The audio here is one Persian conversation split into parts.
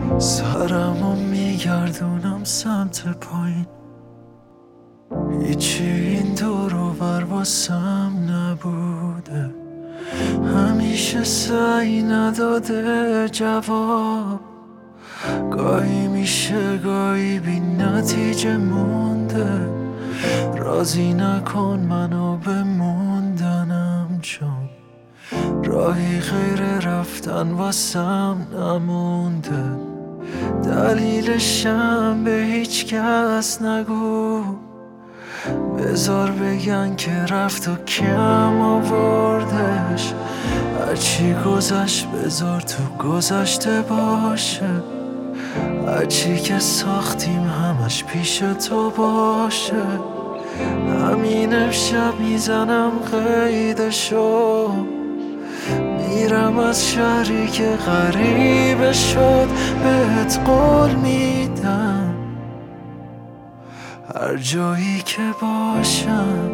سرمو میگردونم سمت پایین، هیچی این دور و بر واسم نبوده، همیشه سعی نداده جواب، گاهی میشه گاهی بی نتیجه مونده. راضی نکن منو به موندنم، چون راهی غیر رفتن واسم نمونده. دلیلشم به هیچ کس نگو، بذار بگن که رفت و کم آوردش. هرچی گذشت بذار تو گذشته باشه، هرچی که ساختیم همش پیش تو باشه. همین امشب میزنم قیدشو، میرم از شهری که غریبه شد. بهت قول میدم هر جایی که باشم،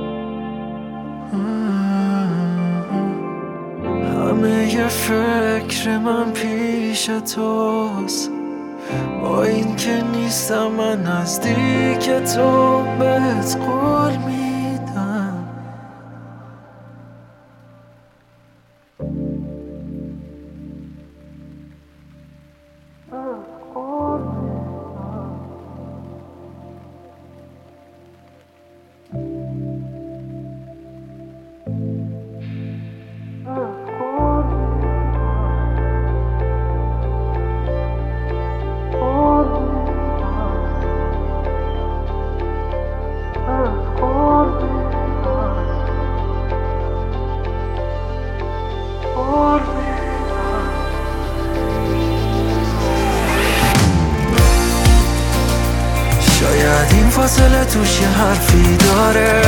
همه ی فکر من پیش توست. با این که نیستم من نزدیک تو، بهت قول میدم. شاید این فاصله توش یه حرفی داره،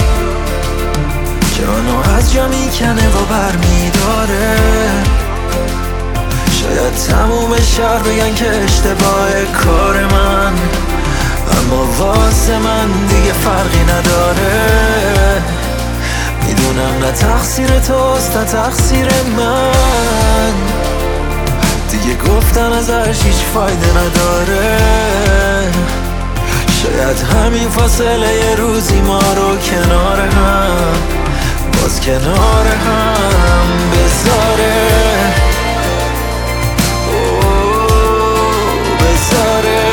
جانو از جا میکنه و بر میداره. شاید تموم شهر بگن که اشتباه کار من، اما واسه من دیگه فرقی نداره. میدونم نه تقصیر توست نه تقصیر من، دیگه گفتن ازش هیچ فایده نداره. شاید همین فاصله یه روزی ما رو کنار هم، باز کنار هم بذاره. بذاره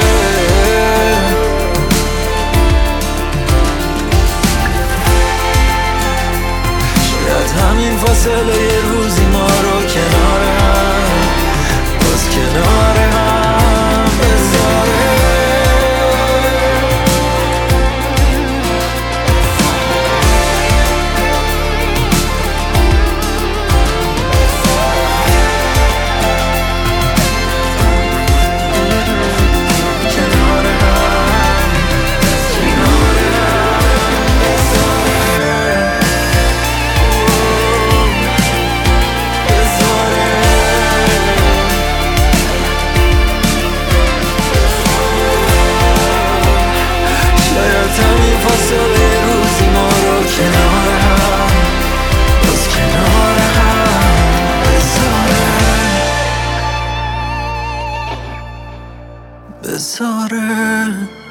شاید همین فاصله یه روزی ما رو کنار هم، باز کنار هم بذاره. بذاره